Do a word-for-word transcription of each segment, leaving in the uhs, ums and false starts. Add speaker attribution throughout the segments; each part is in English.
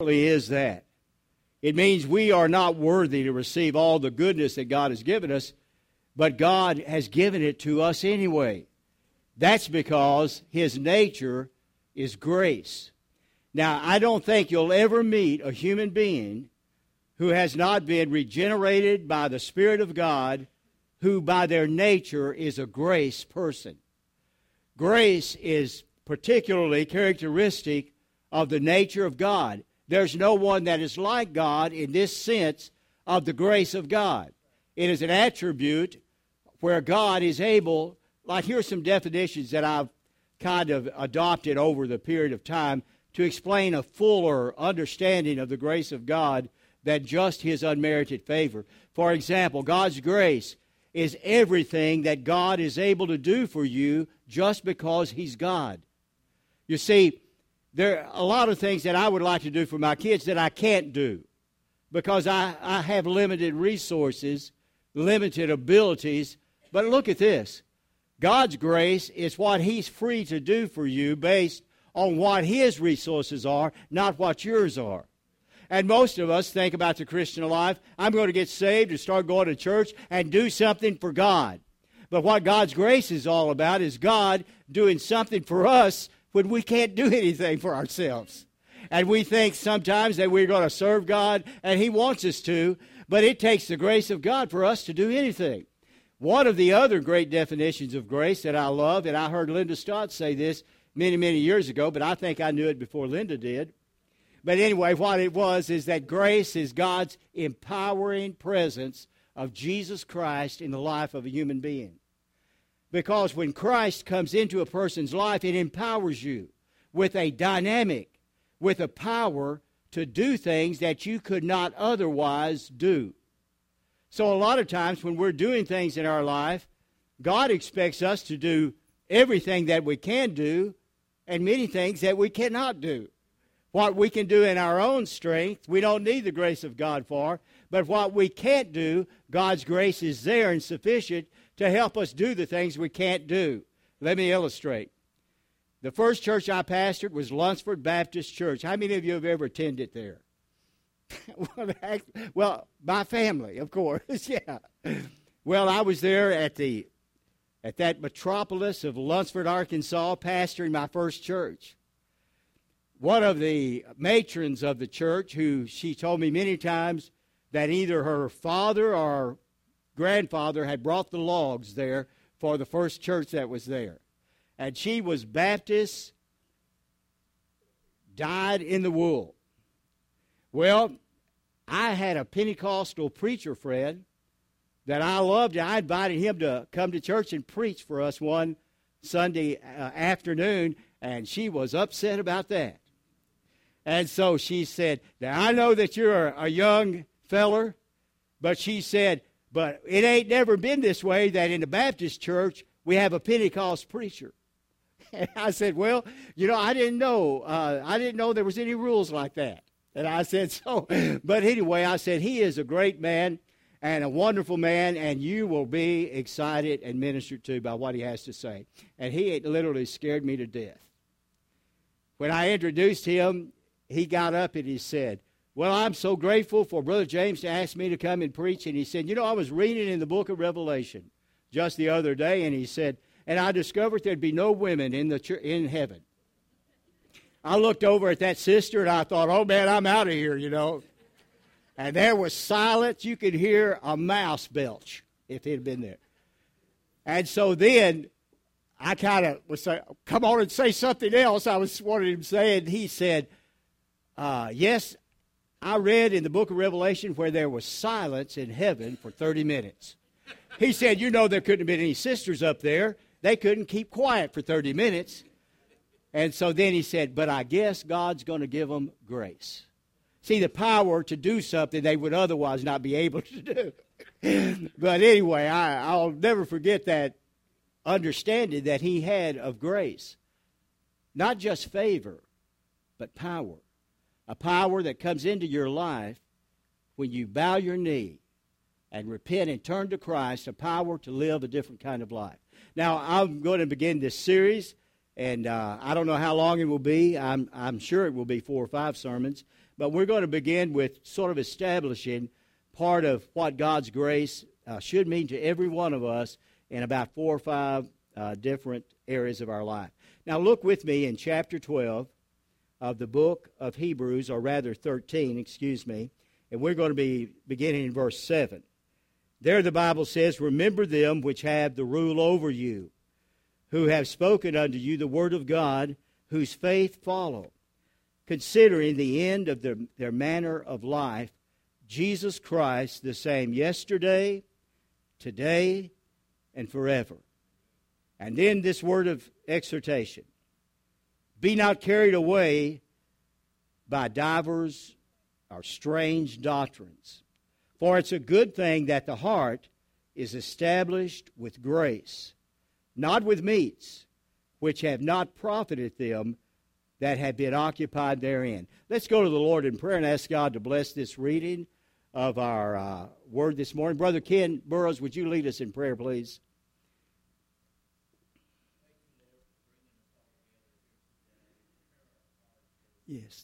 Speaker 1: Is that? It means we are not worthy to receive all the goodness that God has given us, but God has given it to us anyway. That's because His nature is grace. Now, I don't think you'll ever meet a human being who has not been regenerated by the Spirit of God, who by their nature is a grace person. Grace is particularly characteristic of the nature of God. There's no one that is like God in this sense of the grace of God. It is an attribute where God is able, like here's some definitions that I've kind of adopted over the period of time to explain a fuller understanding of the grace of God than just His unmerited favor. For example, God's grace is everything that God is able to do for you just because He's God. You see, there are a lot of things that I would like to do for my kids that I can't do because I, I have limited resources, limited abilities. But look at this. God's grace is what He's free to do for you based on what His resources are, not what yours are. And most of us think about the Christian life, I'm going to get saved and start going to church and do something for God. But what God's grace is all about is God doing something for us when we can't do anything for ourselves. And we think sometimes that we're going to serve God, and He wants us to, but it takes the grace of God for us to do anything. One of the other great definitions of grace that I love, and I heard Linda Stott say this many, many years ago, but I think I knew it before Linda did. But anyway, what it was is that grace is God's empowering presence of Jesus Christ in the life of a human being. Because when Christ comes into a person's life, it empowers you with a dynamic, with a power to do things that you could not otherwise do. So a lot of times when we're doing things in our life, God expects us to do everything that we can do and many things that we cannot do. What we can do in our own strength, we don't need the grace of God for, but what we can't do, God's grace is there and sufficient to help us do the things we can't do. Let me illustrate. The first church I pastored was Lunsford Baptist Church. How many of you have ever attended there? Well, my family, of course, yeah. Well, I was there at the at that metropolis of Lunsford, Arkansas, pastoring my first church. One of the matrons of the church, who she told me many times that either her father or grandfather had brought the logs there for the first church that was there. And she was Baptist, dyed in the wool. Well, I had a Pentecostal preacher friend that I loved. I invited him to come to church and preach for us one Sunday uh, afternoon, and she was upset about that. And so she said, now I know that you're a, a young feller, but she said, but it ain't never been this way that in the Baptist church we have a Pentecost preacher. And I said, well, you know, I didn't know. Uh, I didn't know there was any rules like that. And I said, so, but anyway, I said, he is a great man and a wonderful man, and you will be excited and ministered to by what he has to say. And he literally scared me to death. When I introduced him, he got up and he said, well, I'm so grateful for Brother James to ask me to come and preach. And he said, you know, I was reading in the book of Revelation just the other day, and he said, and I discovered there'd be no women in the ch- in heaven. I looked over at that sister, and I thought, oh, man, I'm out of here, you know. And there was silence. You could hear a mouse belch if it had been there. And so then I kind of was saying, come on and say something else. I was wanting him to say, and he said, uh, yes, I read in the book of Revelation where there was silence in heaven for thirty minutes. He said, you know, there couldn't have been any sisters up there. They couldn't keep quiet for thirty minutes. And so then he said, but I guess God's going to give them grace. See, the power to do something they would otherwise not be able to do. But anyway, I, I'll never forget that understanding that he had of grace. Not just favor, but power. A power that comes into your life when you bow your knee and repent and turn to Christ, a power to live a different kind of life. Now, I'm going to begin this series, and uh, I don't know how long it will be. I'm, I'm sure it will be four or five sermons. But we're going to begin with sort of establishing part of what God's grace uh, should mean to every one of us in about four or five uh, different areas of our life. Now look with me in chapter twelve of the book of Hebrews, or rather thirteen, excuse me, and we're going to be beginning in verse seven. There the Bible says, "Remember them which have the rule over you, who have spoken unto you the word of God, whose faith follow, considering the end of their, their manner of life, Jesus Christ the same yesterday, today, and forever." And then this word of exhortation: "Be not carried away by divers or strange doctrines. For it's a good thing that the heart is established with grace, not with meats, which have not profited them that have been occupied therein." Let's go to the Lord in prayer and ask God to bless this reading of our uh, word this morning. Brother Ken Burroughs, would you lead us in prayer, please? Yes.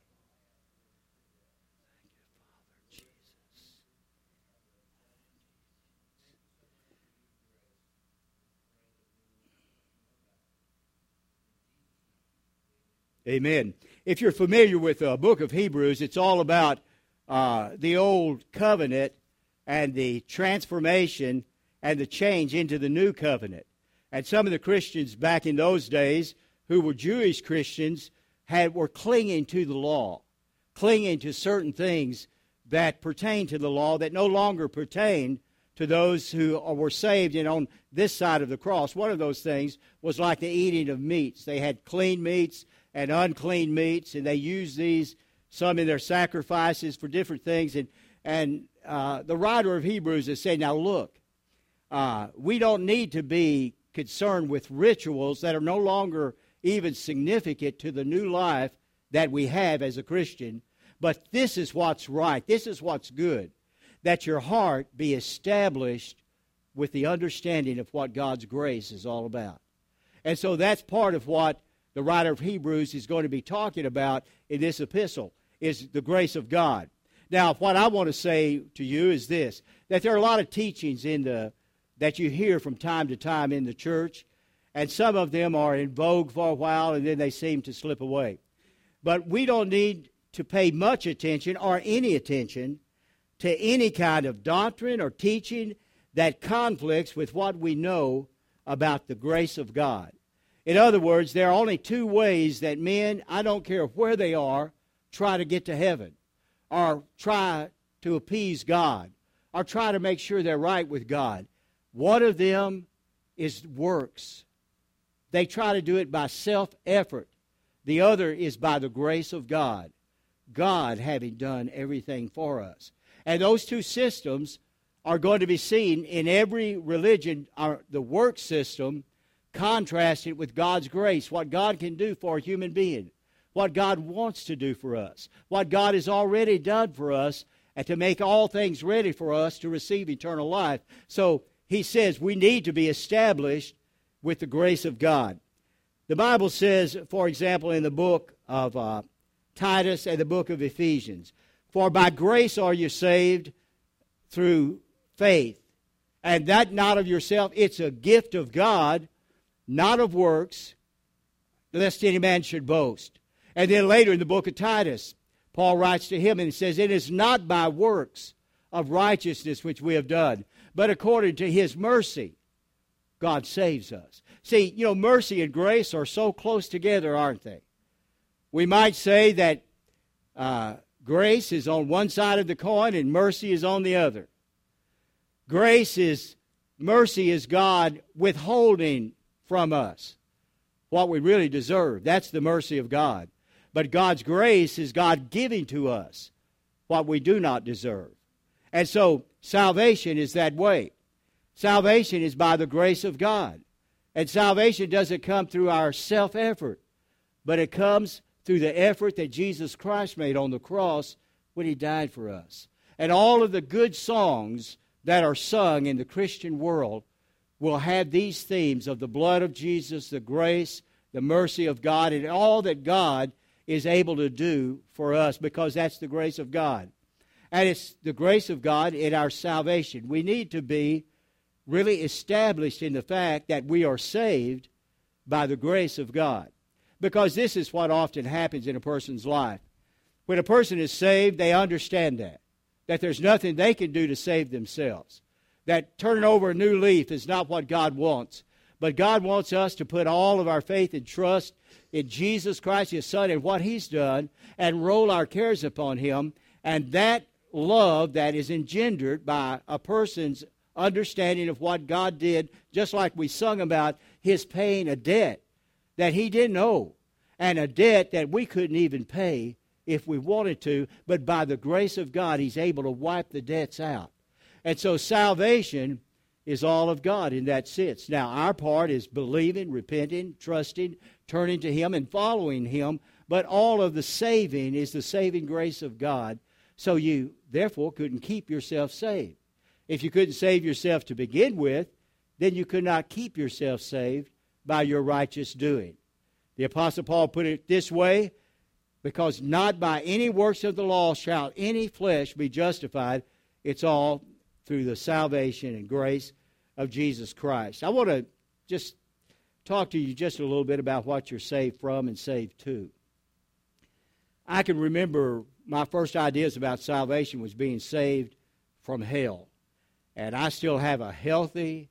Speaker 1: Amen. If you're familiar with the book of Hebrews, it's all about uh, the old covenant and the transformation and the change into the new covenant. And some of the Christians back in those days, who were Jewish Christians, had were clinging to the law, clinging to certain things that pertain to the law that no longer pertain to those who were saved and on this side of the cross. One of those things was like the eating of meats. They had clean meats and unclean meats, and they used these, some in their sacrifices for different things. And, and uh, the writer of Hebrews is saying, now look, uh, we don't need to be concerned with rituals that are no longer even significant to the new life that we have as a Christian. But this is what's right. This is what's good. That your heart be established with the understanding of what God's grace is all about. And so that's part of what the writer of Hebrews is going to be talking about in this epistle, is the grace of God. Now, what I want to say to you is this, that there are a lot of teachings in the that you hear from time to time in the church, and some of them are in vogue for a while, and then they seem to slip away. But we don't need to pay much attention or any attention to any kind of doctrine or teaching that conflicts with what we know about the grace of God. In other words, there are only two ways that men, I don't care where they are, try to get to heaven, or try to appease God, or try to make sure they're right with God. One of them is works. They try to do it by self-effort. The other is by the grace of God, God having done everything for us. And those two systems are going to be seen in every religion, or the work system, contrasted with God's grace, what God can do for a human being, what God wants to do for us, what God has already done for us, and to make all things ready for us to receive eternal life. So he says we need to be established with the grace of God. The Bible says, for example, in the book of uh, Titus and the book of Ephesians, "For by grace are you saved through faith, and that not of yourself, it's a gift of God, not of works, lest any man should boast." And then later in the book of Titus, Paul writes to him and he says, "It is not by works of righteousness which we have done, but according to his mercy, God saves us." See, you know, mercy and grace are so close together, aren't they? We might say that uh, grace is on one side of the coin and mercy is on the other. Grace is, mercy is God withholding from us what we really deserve. That's the mercy of God. But God's grace is God giving to us what we do not deserve. And so salvation is that way. Salvation is by the grace of God. And salvation doesn't come through our self-effort, but it comes through the effort that Jesus Christ made on the cross when he died for us. And all of the good songs that are sung in the Christian world will have these themes of the blood of Jesus, the grace, the mercy of God, and all that God is able to do for us, because that's the grace of God. And it's the grace of God in our salvation. We need to be really established in the fact that we are saved by the grace of God. Because this is what often happens in a person's life. When a person is saved, they understand that. That there's nothing they can do to save themselves. That turning over a new leaf is not what God wants. But God wants us to put all of our faith and trust in Jesus Christ, His Son, and what He's done, and roll our cares upon Him. And that love that is engendered by a person's understanding of what God did, just like we sung about His paying a debt that He didn't owe, and a debt that we couldn't even pay if we wanted to, but by the grace of God, He's able to wipe the debts out. And so salvation is all of God in that sense. Now, our part is believing, repenting, trusting, turning to Him, and following Him, but all of the saving is the saving grace of God. So you, therefore, couldn't keep yourself saved. If you couldn't save yourself to begin with, then you could not keep yourself saved by your righteous doing. The Apostle Paul put it this way, because not by any works of the law shall any flesh be justified. It's all through the salvation and grace of Jesus Christ. I want to just talk to you just a little bit about what you're saved from and saved to. I can remember my first ideas about salvation was being saved from hell. And I still have a healthy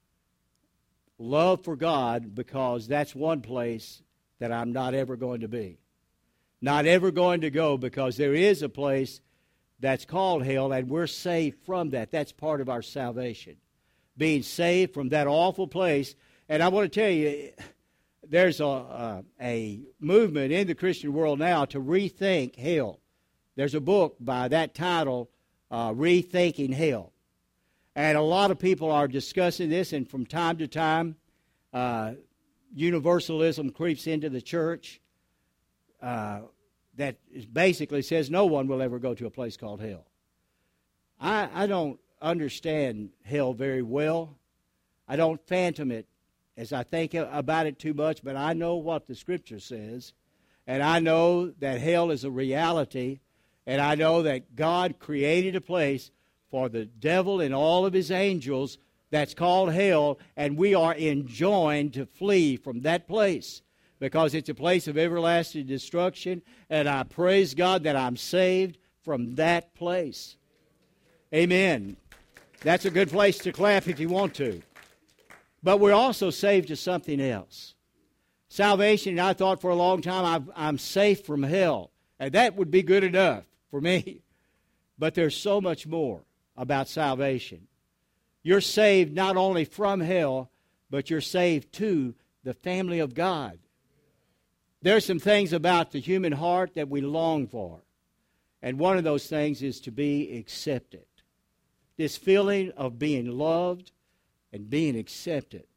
Speaker 1: love for God, because that's one place that I'm not ever going to be. Not ever going to go, because there is a place that's called hell, and we're saved from that. That's part of our salvation. Being saved from that awful place. And I want to tell you, there's a, a, a movement in the Christian world now to rethink hell. There's a book by that title, uh, Rethinking Hell. And a lot of people are discussing this, and from time to time, uh, universalism creeps into the church. Uh, that basically says no one will ever go to a place called hell. I, I don't understand hell very well. I don't phantom it as I think about it too much, but I know what the Scripture says, and I know that hell is a reality, and I know that God created a place for the devil and all of his angels that's called hell, and we are enjoined to flee from that place, because it's a place of everlasting destruction, and I praise God that I'm saved from that place. Amen. That's a good place to clap if you want to. But we're also saved to something else. Salvation, I thought for a long time, I'm, I'm safe from hell, and that would be good enough for me. But there's so much more about salvation. You're saved not only from hell, but you're saved to the family of God. There's some things about the human heart that we long for. And one of those things is to be accepted. This feeling of being loved and being accepted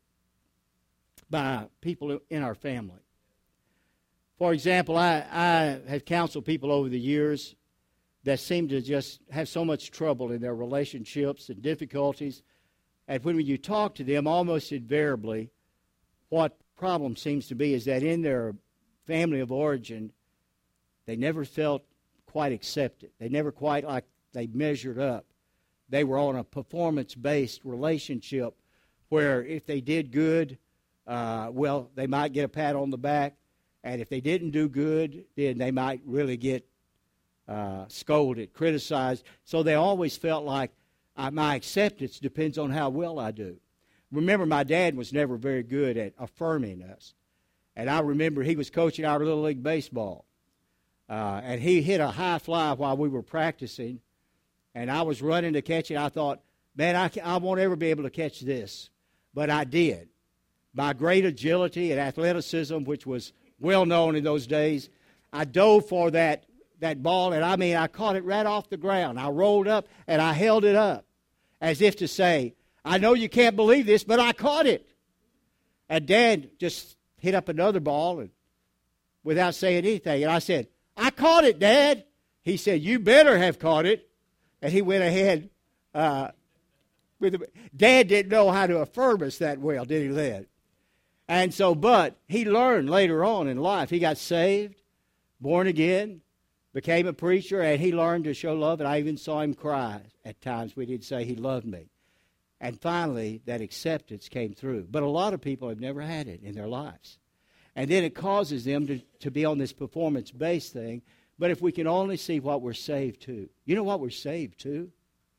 Speaker 1: by people in our family. For example, I, I have counseled people over the years that seem to just have so much trouble in their relationships and difficulties. And when you talk to them, almost invariably, what problem seems to be is that in their family of origin, they never felt quite accepted. They never quite like they measured up. They were on a performance-based relationship where if they did good, uh, well, they might get a pat on the back. And if they didn't do good, then they might really get uh, scolded, criticized. So they always felt like uh, my acceptance depends on how well I do. Remember, my dad was never very good at affirming us. And I remember he was coaching our Little League baseball. Uh, and he hit a high fly while we were practicing. And I was running to catch it. I thought, man, I, I won't ever be able to catch this. But I did. My great agility and athleticism, which was well known in those days, I dove for that, that ball. And I mean, I caught it right off the ground. I rolled up and I held it up as if to say, I know you can't believe this, but I caught it. And Dad just hit up another ball and without saying anything. And I said, I caught it, Dad. He said, you better have caught it. And he went ahead. Uh, with the, Dad didn't know how to affirm us that well, did he, Led? And so, but he learned later on in life. He got saved. born again, became a preacher, and he learned to show love, and I even saw him cry at times when he'd say he loved me. And finally, that acceptance came through. But a lot of people have never had it in their lives. And then it causes them to, to be on this performance-based thing. But if we can only see what we're saved to. You know what we're saved to?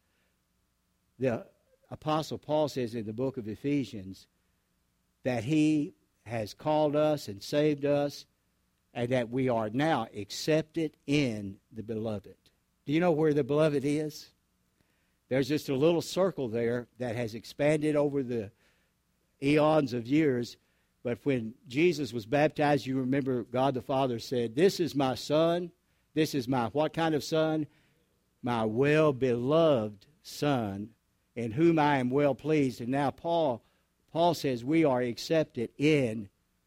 Speaker 1: The Apostle Paul says in the book of Ephesians that he has called us and saved us, and that we are now accepted in the beloved. Do you know where the beloved is? There's just a little circle there that has expanded over the eons of years. But when Jesus was baptized, you remember God the Father said, "This is my Son. This is my," what kind of Son? "My well-beloved Son, in whom I am well pleased." And now Paul, Paul says we are accepted in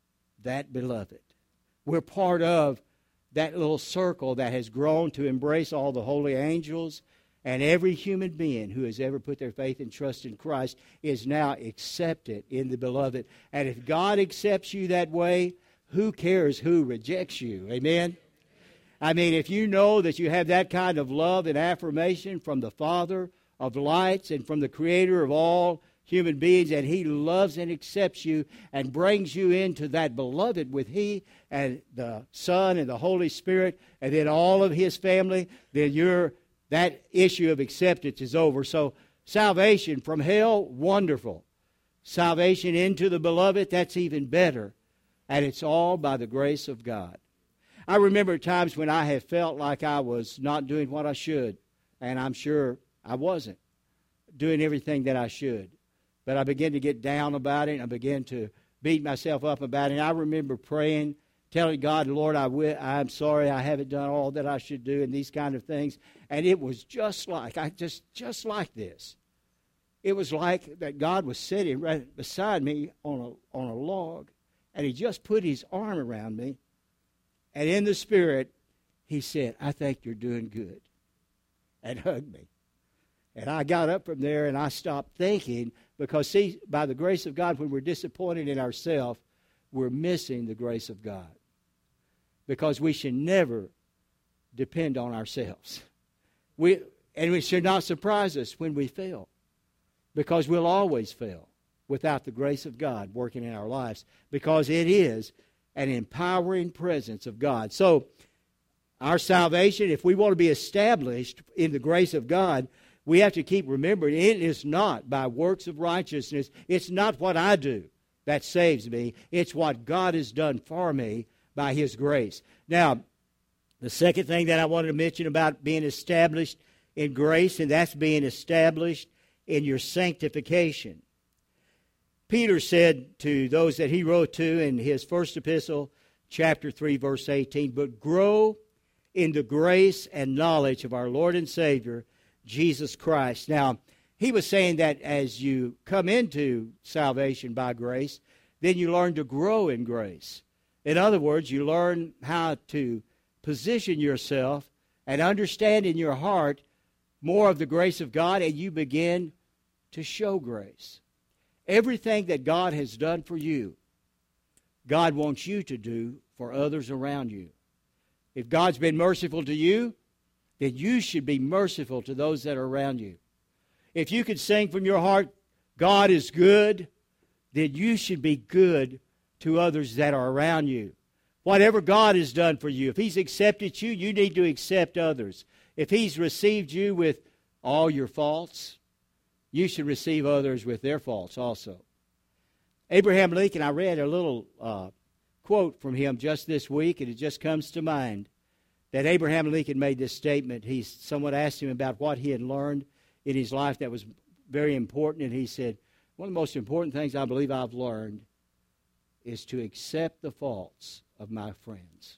Speaker 1: that beloved. We're part of that little circle that has grown to embrace all the holy angels, and every human being who has ever put their faith and trust in Christ is now accepted in the beloved. And if God accepts you that way, who cares who rejects you? Amen? I mean, if you know that you have that kind of love and affirmation from the Father of lights and from the Creator of all human beings, and He loves and accepts you and brings you into that beloved with He and the Son and the Holy Spirit and then all of His family, then you're, that issue of acceptance is over. So salvation from hell, wonderful. Salvation into the beloved, that's even better. And it's all by the grace of God. I remember times when I have felt like I was not doing what I should, and I'm sure I wasn't doing everything that I should. But I began to get down about it, and I began to beat myself up about it. And I remember praying, telling God, "Lord, I will, I'm sorry I haven't done all that I should do," and these kind of things. And it was just like, I just, just like this. It was like that God was sitting right beside me on a, on a log, and He just put His arm around me. And in the Spirit, He said, "I think you're doing good," and hugged me. And I got up from there and I stopped thinking, because, see, by the grace of God, when we're disappointed in ourselves, we're missing the grace of God. Because we should never depend on ourselves. We, and it should not surprise us when we fail, because we'll always fail without the grace of God working in our lives, because it is an empowering presence of God. So, our salvation, if we want to be established in the grace of God, we have to keep remembering it is not by works of righteousness. It's not what I do that saves me. It's what God has done for me by His grace. Now, the second thing that I wanted to mention about being established in grace, and that's being established in your sanctification. Peter said to those that he wrote to in his first epistle, chapter three, verse eighteen, "But grow in the grace and knowledge of our Lord and Savior, Jesus Christ." Now, he was saying that as you come into salvation by grace, then you learn to grow in grace. In other words, you learn how to position yourself and understand in your heart more of the grace of God, and you begin to show grace. Everything that God has done for you, God wants you to do for others around you. If God's been merciful to you, then you should be merciful to those that are around you. If you could sing from your heart, "God is good," then you should be good to others that are around you. Whatever God has done for you, if He's accepted you, you need to accept others. If He's received you with all your faults, you should receive others with their faults also. Abraham Lincoln, I read a little uh, quote from him just this week, and it just comes to mind that Abraham Lincoln made this statement. He, someone asked him about what he had learned in his life that was very important, and he said, "One of the most important things I believe I've learned is to accept the faults of my friends."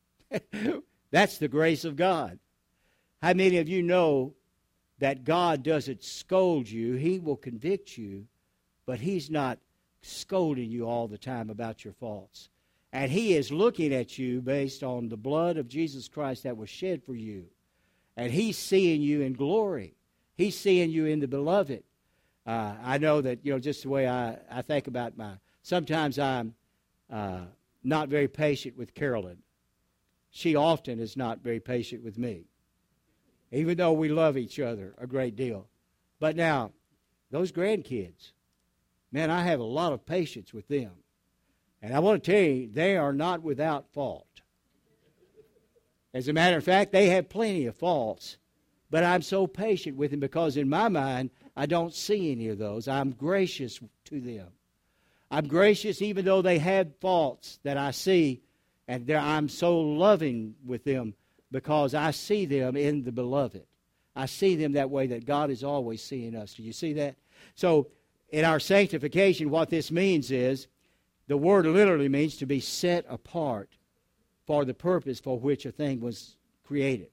Speaker 1: That's the grace of God. How many of you know that God doesn't scold you? He will convict you, but He's not scolding you all the time about your faults. And He is looking at you based on the blood of Jesus Christ that was shed for you. And He's seeing you in glory. He's seeing you in the beloved. Uh, I know that, you know, just the way I, I think about my... Sometimes I'm uh, not very patient with Carolyn. she often is not very patient with me, even though we love each other a great deal. But now, those grandkids, man, I have a lot of patience with them. And I want to tell you, they are not without fault. As a matter of fact, they have plenty of faults. But I'm so patient with them because in my mind, I don't see any of those. I'm gracious to them. I'm gracious even though they have faults that I see. And I'm so loving with them because I see them in the beloved. I see them that way that God is always seeing us. Do you see that? So in our sanctification, what this means is, the word literally means to be set apart for the purpose for which a thing was created.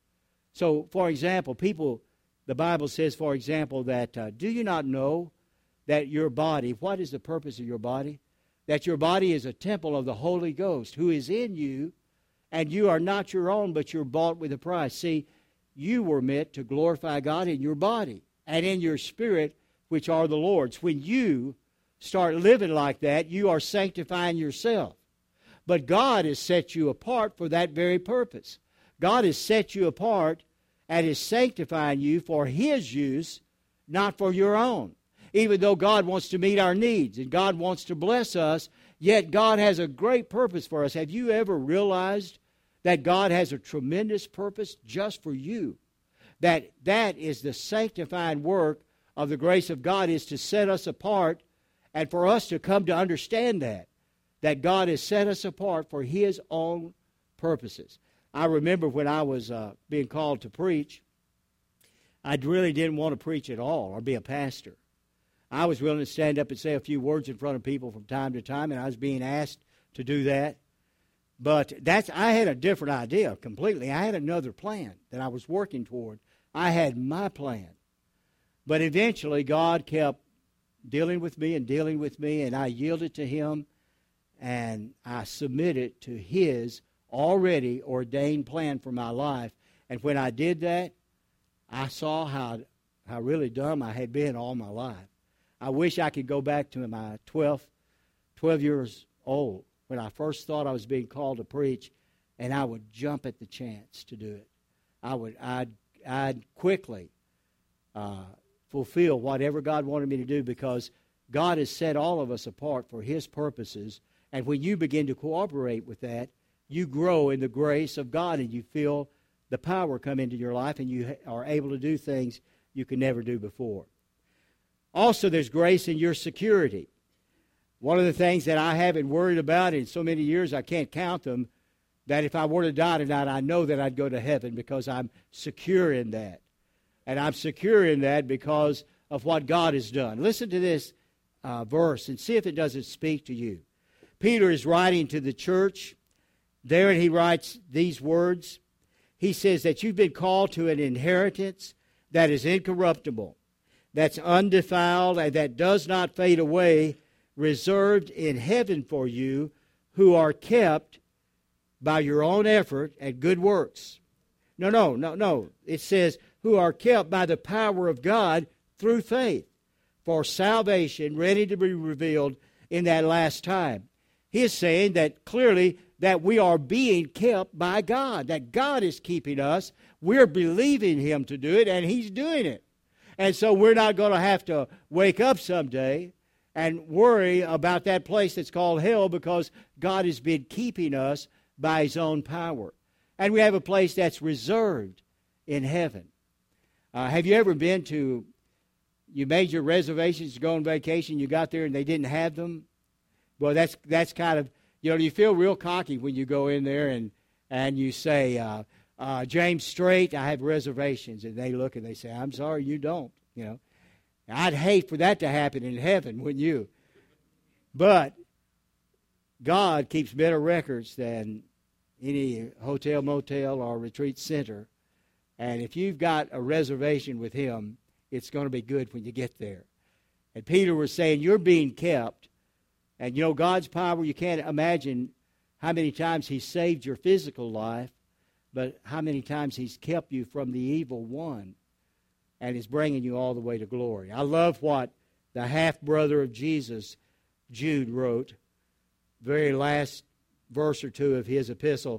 Speaker 1: So, for example, people, the Bible says, for example, that uh, do you not know that your body, what is the purpose of your body? That your body is a temple of the Holy Ghost who is in you, and you are not your own, but you're bought with a price. See, you were meant to glorify God in your body and in your spirit, which are the Lord's. When you start living like that, you are sanctifying yourself. But God has set you apart for that very purpose. God has set you apart and is sanctifying you for His use, not for your own. Even though God wants to meet our needs and God wants to bless us, yet God has a great purpose for us. Have you ever realized that God has a tremendous purpose just for you? That that is the sanctifying work of the grace of God, is to set us apart and for us to come to understand that, that God has set us apart for His own purposes. I remember when I was uh, being called to preach, I really didn't want to preach at all or be a pastor. I was willing to stand up and say a few words in front of people from time to time, and I was being asked to do that. But that's I had a different idea completely. I had another plan that I was working toward. I had my plan. But eventually God kept dealing with me and dealing with me, and I yielded to Him, and I submitted to His already ordained plan for my life. And when I did that, I saw how how really dumb I had been all my life. I wish I could go back to my twelve, twelve years old when I first thought I was being called to preach, and I would jump at the chance to do it. I would, I'd, I'd quickly uh, fulfill whatever God wanted me to do, because God has set all of us apart for His purposes. And when you begin to cooperate with that, you grow in the grace of God, and you feel the power come into your life, and you are able to do things you could never do before. Also, there's grace in your security. One of the things that I haven't worried about in so many years, I can't count them, that if I were to die tonight, I know that I'd go to heaven because I'm secure in that. And I'm secure in that because of what God has done. Listen to this uh, verse and see if it doesn't speak to you. Peter is writing to the church. There he writes these words. He says that you've been called to an inheritance that is incorruptible, that's undefiled, and that does not fade away, reserved in heaven for you, who are kept by your own effort and good works. No, no, no, no. It says, who are kept by the power of God through faith for salvation ready to be revealed in that last time. He is saying that clearly that we are being kept by God, that God is keeping us. We're believing Him to do it, and He's doing it. And so we're not going to have to wake up someday and worry about that place that's called hell, because God has been keeping us by His own power. And we have a place that's reserved in heaven. Uh, have you ever been to, you made your reservations to go on vacation, you got there and they didn't have them? Well, that's that's kind of, you know, you feel real cocky when you go in there and, and you say, uh, uh, James Strait, I have reservations. And they look and they say, I'm sorry, you don't, you know. I'd hate for that to happen in heaven, wouldn't you? But God keeps better records than any hotel, motel, or retreat center. And if you've got a reservation with Him, it's going to be good when you get there. And Peter was saying, you're being kept. And you know, God's power, you can't imagine how many times He saved your physical life, but how many times He's kept you from the evil one and is bringing you all the way to glory. I love what the half-brother of Jesus, Jude, wrote. Very last verse or two of his epistle.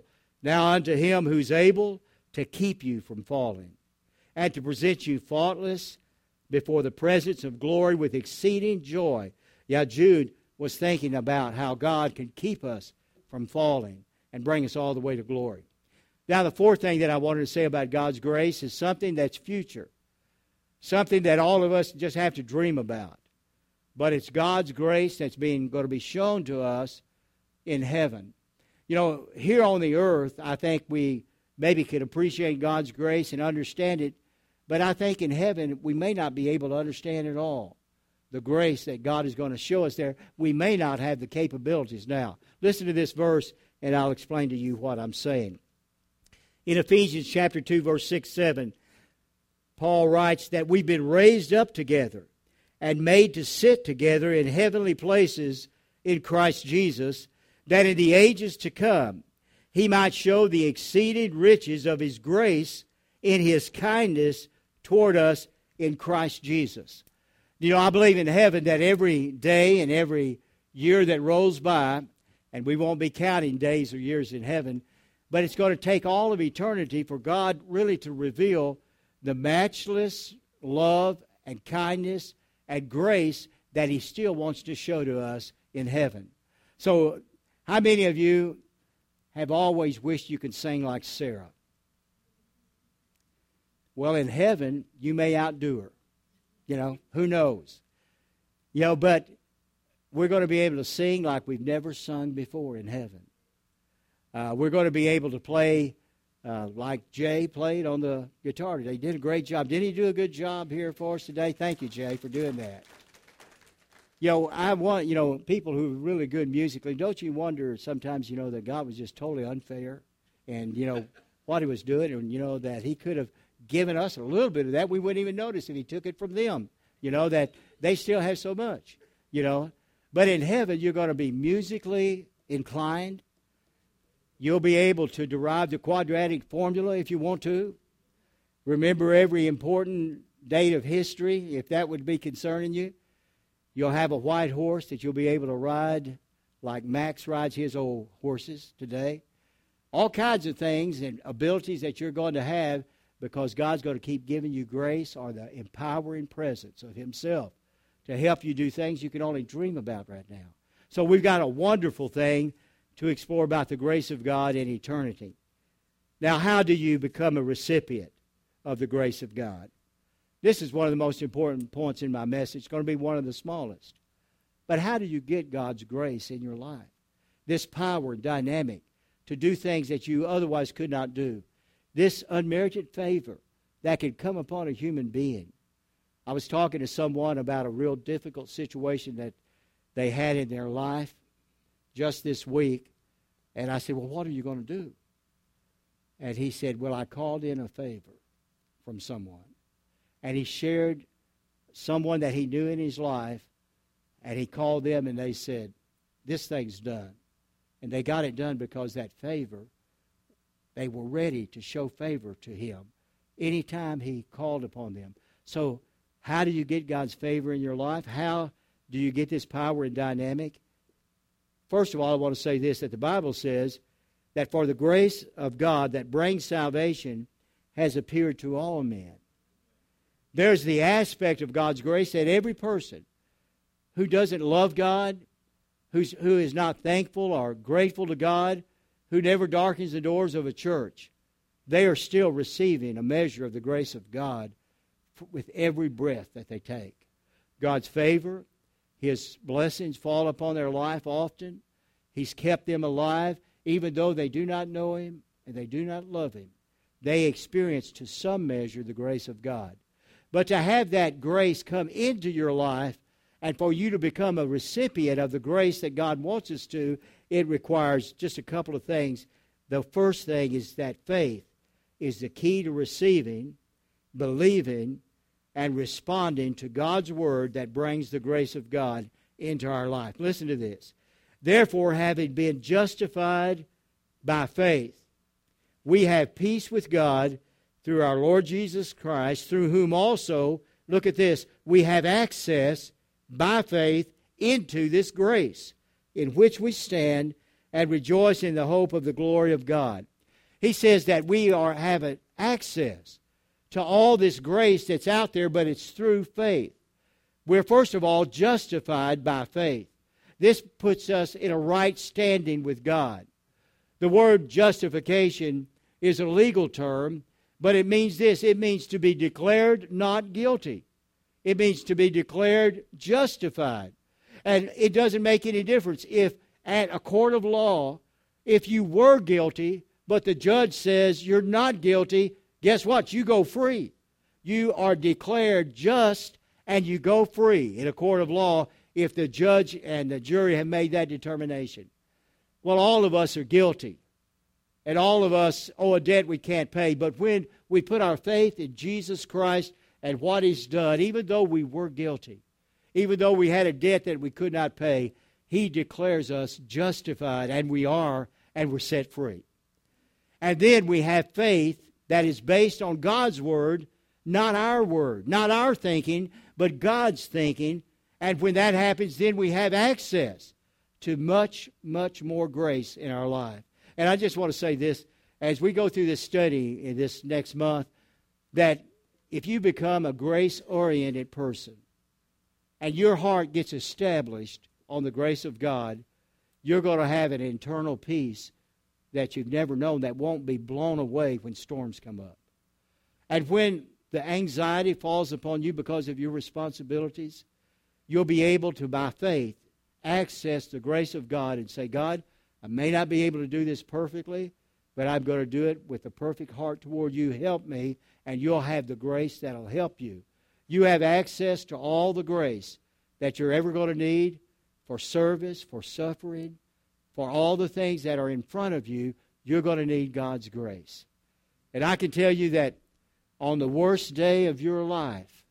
Speaker 1: Now unto him who's able to keep you from falling, and to present you faultless before the presence of glory with exceeding joy. Yeah, Jude was thinking about how God can keep us from falling and bring us all the way to glory. Now, the fourth thing that I wanted to say about God's grace is something that's future, something that all of us just have to dream about. But it's God's grace that's being going to be shown to us in heaven. You know, here on the earth, I think we maybe could appreciate God's grace and understand it, but I think in heaven we may not be able to understand it all. The grace that God is going to show us there, we may not have the capabilities now. Listen to this verse, and I'll explain to you what I'm saying. In Ephesians chapter two, verse six, seven, Paul writes that we've been raised up together and made to sit together in heavenly places in Christ Jesus, that in the ages to come he might show the exceeding riches of his grace in his kindness toward us in Christ Jesus. You know, I believe in heaven that every day and every year that rolls by, and we won't be counting days or years in heaven, but it's going to take all of eternity for God really to reveal the matchless love and kindness and grace that he still wants to show to us in heaven. So, how many of you have always wished you could sing like Sarah? Well, in heaven, you may outdo her. You know, who knows? You know, but we're going to be able to sing like we've never sung before in heaven. Uh, we're going to be able to play uh, like Jay played on the guitar today. He did a great job. Didn't he do a good job here for us today? Thank you, Jay, for doing that. You know, I want, you know, people who are really good musically, don't you wonder sometimes, you know, that God was just totally unfair and, you know, what he was doing, and, you know, that he could have given us a little bit of that. We wouldn't even notice if he took it from them, you know, that they still have so much, you know. But in heaven, you're going to be musically inclined. You'll be able to derive the quadratic formula if you want to. Remember every important date of history, if that would be concerning you. You'll have a white horse that you'll be able to ride like Max rides his old horses today. All kinds of things and abilities that you're going to have because God's going to keep giving you grace or the empowering presence of himself to help you do things you can only dream about right now. So we've got a wonderful thing to explore about the grace of God in eternity. Now, how do you become a recipient of the grace of God? This is one of the most important points in my message. It's going to be one of the smallest. But how do you get God's grace in your life? This power and dynamic to do things that you otherwise could not do. This unmerited favor that can come upon a human being. I was talking to someone about a real difficult situation that they had in their life just this week. And I said, well, what are you going to do? And he said, well, I called in a favor from someone. And he shared someone that he knew in his life, and he called them and they said, this thing's done. And they got it done because that favor, they were ready to show favor to him anytime he called upon them. So how do you get God's favor in your life? How do you get this power and dynamic? First of all, I want to say this, that the Bible says that for the grace of God that brings salvation has appeared to all men. There's the aspect of God's grace that every person who doesn't love God, who's, who is not thankful or grateful to God, who never darkens the doors of a church, they are still receiving a measure of the grace of God with every breath that they take. God's favor, his blessings fall upon their life often. He's kept them alive, even though they do not know him and they do not love him. They experience to some measure the grace of God. But to have that grace come into your life and for you to become a recipient of the grace that God wants us to, it requires just a couple of things. The first thing is that faith is the key to receiving, believing, and responding to God's word that brings the grace of God into our life. Listen to this. Therefore, having been justified by faith, we have peace with God through our Lord Jesus Christ, through whom also, look at this, we have access by faith into this grace in which we stand and rejoice in the hope of the glory of God. He says that we are having access to all this grace that's out there, but it's through faith. We're first of all justified by faith. This puts us in a right standing with God. The word justification is a legal term, but it means this. It means to be declared not guilty. It means to be declared justified. And it doesn't make any difference if at a court of law, if you were guilty, but the judge says you're not guilty, guess what? You go free. You are declared just and you go free in a court of law if the judge and the jury have made that determination. Well, all of us are guilty. And all of us owe a debt we can't pay. But when we put our faith in Jesus Christ and what He's done, even though we were guilty, even though we had a debt that we could not pay, He declares us justified, and we are, and we're set free. And then we have faith that is based on God's Word, not our word, not our thinking, but God's thinking. And when that happens, then we have access to much, much more grace in our life. And I just want to say this, as we go through this study in this next month, that if you become a grace-oriented person and your heart gets established on the grace of God, you're going to have an internal peace that you've never known that won't be blown away when storms come up. And when the anxiety falls upon you because of your responsibilities, you'll be able to, by faith, access the grace of God and say, God, I may not be able to do this perfectly, but I'm going to do it with a perfect heart toward you. Help me, and you'll have the grace that will help you. You have access to all the grace that you're ever going to need for service, for suffering, for all the things that are in front of you. You're going to need God's grace. And I can tell you that on the worst day of your life,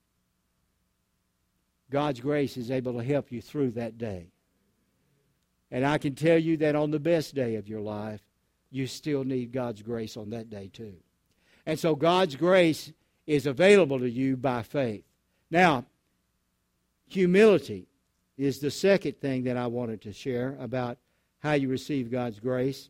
Speaker 1: God's grace is able to help you through that day. And I can tell you that on the best day of your life, you still need God's grace on that day too. And so God's grace is available to you by faith. Now, humility is the second thing that I wanted to share about how you receive God's grace.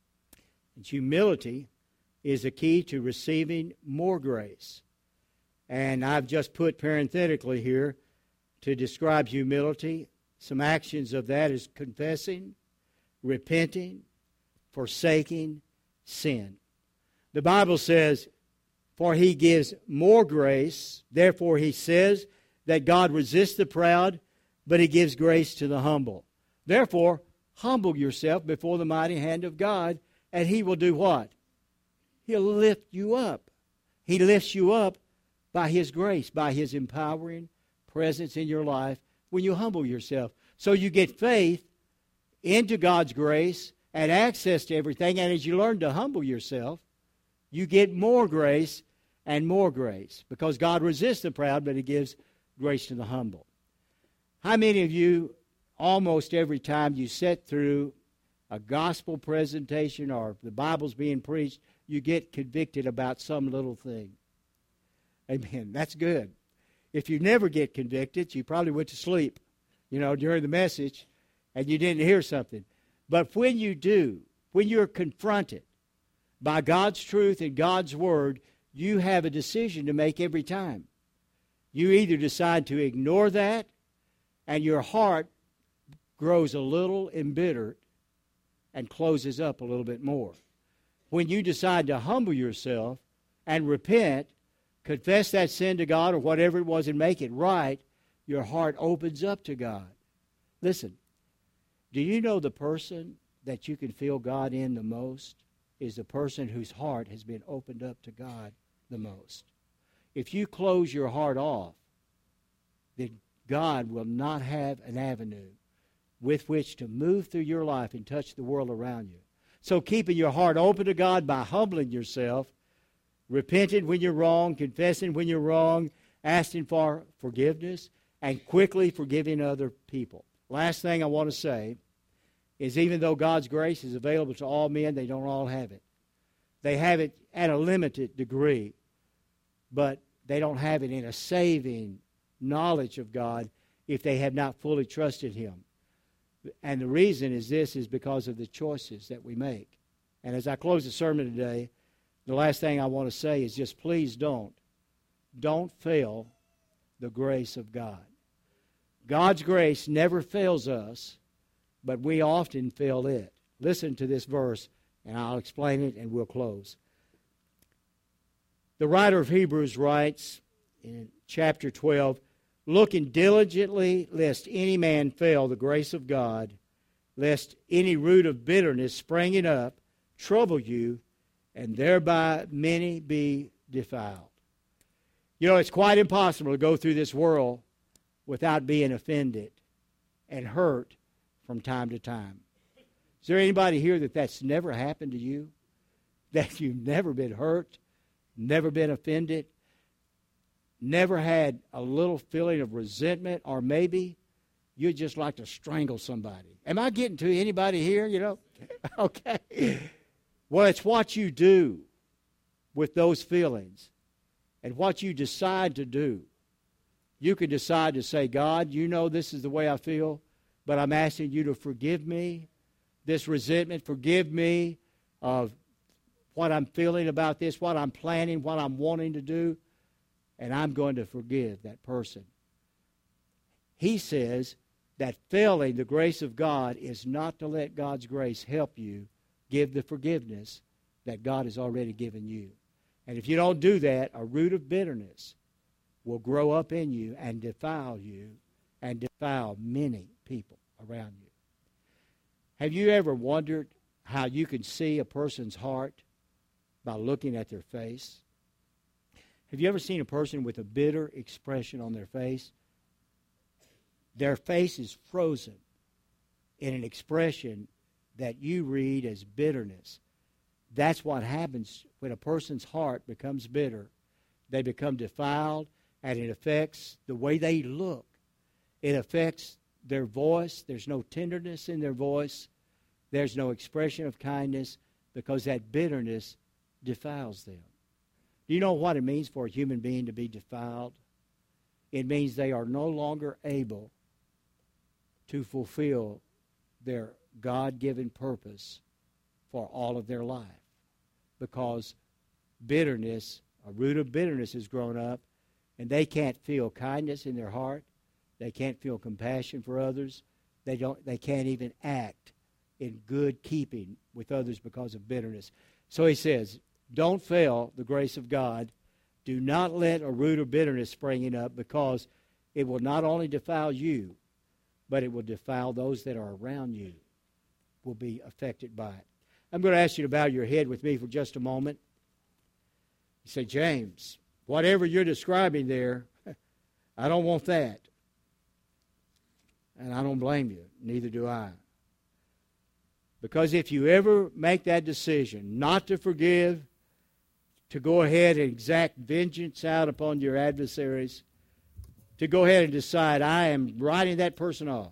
Speaker 1: And humility is a key to receiving more grace. And I've just put parenthetically here to describe humility. Some actions of that is confessing, repenting, forsaking sin. The Bible says, for He gives more grace. Therefore He says that God resists the proud, but He gives grace to the humble. Therefore, humble yourself before the mighty hand of God, and He will do what? He'll lift you up. He lifts you up by His grace, by His empowering presence in your life when you humble yourself. So you get faith into God's grace and access to everything. And as you learn to humble yourself, you get more grace and more grace. Because God resists the proud, but He gives grace to the humble. How many of you, almost every time you sit through a gospel presentation or the Bible's being preached, you get convicted about some little thing? Amen. That's good. If you never get convicted, you probably went to sleep, you know, during the message, and you didn't hear something. But when you do, when you're confronted by God's truth and God's Word, you have a decision to make every time. You either decide to ignore that, and your heart grows a little embittered and closes up a little bit more. When you decide to humble yourself and repent, confess that sin to God or whatever it was and make it right, your heart opens up to God. Listen, do you know the person that you can feel God in the most is the person whose heart has been opened up to God the most? If you close your heart off, then God will not have an avenue with which to move through your life and touch the world around you. So keeping your heart open to God by humbling yourself, repenting when you're wrong, confessing when you're wrong, asking for forgiveness, and quickly forgiving other people. Last thing I want to say is even though God's grace is available to all men, they don't all have it. They have it at a limited degree, but they don't have it in a saving knowledge of God if they have not fully trusted Him. And the reason is this is because of the choices that we make. And as I close the sermon today, The last thing I want to say is just please don't. Don't fail the grace of God. God's grace never fails us, but we often fail it. Listen to this verse, and I'll explain it, and we'll close. The writer of Hebrews writes in chapter twelve, looking diligently lest any man fail the grace of God, lest any root of bitterness springing up trouble you, and thereby many be defiled. You know, it's quite impossible to go through this world without being offended and hurt from time to time. Is there anybody here that that's never happened to you? That you've never been hurt, never been offended, never had a little feeling of resentment, or maybe you'd just like to strangle somebody? Am I getting to anybody here, you know? Okay. Well, it's what you do with those feelings and what you decide to do. You can decide to say, God, you know this is the way I feel, but I'm asking you to forgive me this resentment, forgive me of what I'm feeling about this, what I'm planning, what I'm wanting to do, and I'm going to forgive that person. He says that failing the grace of God is not to let God's grace help you give the forgiveness that God has already given you. And if you don't do that, a root of bitterness will grow up in you and defile you and defile many people around you. Have you ever wondered how you can see a person's heart by looking at their face? Have you ever seen a person with a bitter expression on their face? Their face is frozen in an expression that you read as bitterness. That's what happens when a person's heart becomes bitter. They become defiled, and it affects the way they look. It affects their voice. There's no tenderness in their voice. There's no expression of kindness because that bitterness defiles them. Do you know what it means for a human being to be defiled? It means they are no longer able to fulfill their God-given purpose for all of their life, because bitterness, a root of bitterness has grown up, and they can't feel kindness in their heart. They can't feel compassion for others. They don't. They can't even act in good keeping with others because of bitterness. So he says, don't fail the grace of God. Do not let a root of bitterness springing up, because it will not only defile you, but it will defile those that are around you, will be affected by it. I'm going to ask you to bow your head with me for just a moment. You say, James, whatever you're describing there, I don't want that. And I don't blame you. Neither do I. Because if you ever make that decision not to forgive, to go ahead and exact vengeance out upon your adversaries, to go ahead and decide, I am writing that person off.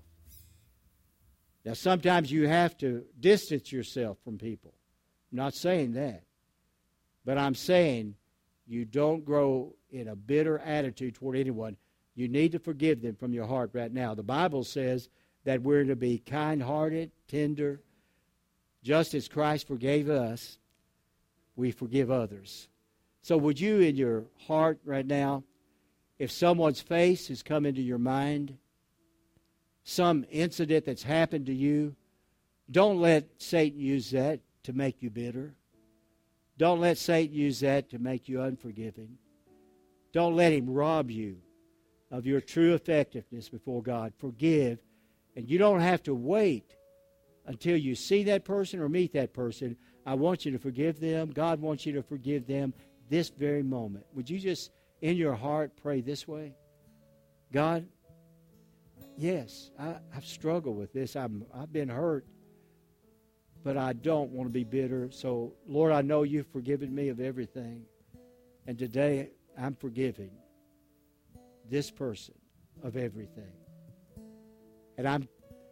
Speaker 1: Now, sometimes you have to distance yourself from people. I'm not saying that. But I'm saying you don't grow in a bitter attitude toward anyone. You need to forgive them from your heart right now. The Bible says that we're to be kind-hearted, tender. Just as Christ forgave us, we forgive others. So would you, in your heart right now, if someone's face has come into your mind, some incident that's happened to you, don't let Satan use that to make you bitter. Don't let Satan use that to make you unforgiving. Don't let him rob you of your true effectiveness before God. Forgive, and you don't have to wait until you see that person or meet that person. I want you to forgive them. God wants you to forgive them this very moment. Would you just, in your heart, pray this way? God, yes, I, I've struggled with this. I'm, I've been hurt, but I don't want to be bitter. So, Lord, I know you've forgiven me of everything. And today, I'm forgiving this person of everything. And I'm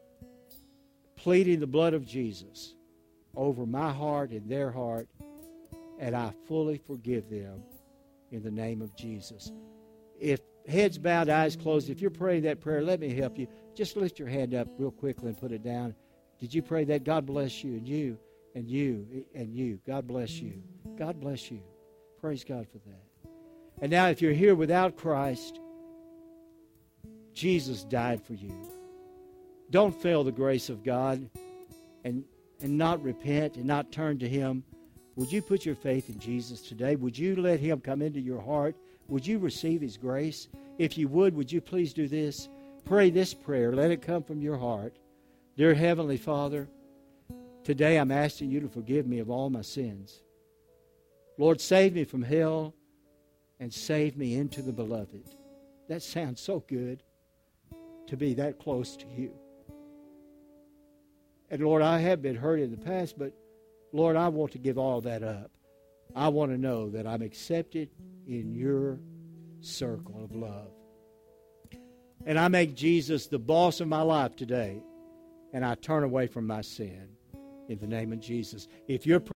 Speaker 1: pleading the blood of Jesus over my heart and their heart, and I fully forgive them in the name of Jesus. If heads bowed, eyes closed, if you're praying that prayer, let me help you. Just lift your hand up real quickly and put it down. Did you pray that? God bless you. And you, And you, and you. God bless you. God bless you. Praise God for that. And now if you're here without Christ, Jesus died for you. Don't fail the grace of God and, and not repent and not turn to Him. Would you put your faith in Jesus today? Would you let Him come into your heart? Would you receive His grace? If you would, would you please do this? Pray this prayer. Let it come from your heart. Dear Heavenly Father, today I'm asking you to forgive me of all my sins. Lord, save me from hell and save me into the beloved. That sounds so good to be that close to you. And Lord, I have been hurt in the past, but Lord, I want to give all that up. I want to know that I'm accepted in your circle of love. And I make Jesus the boss of my life today, and I turn away from my sin in the name of Jesus. If you're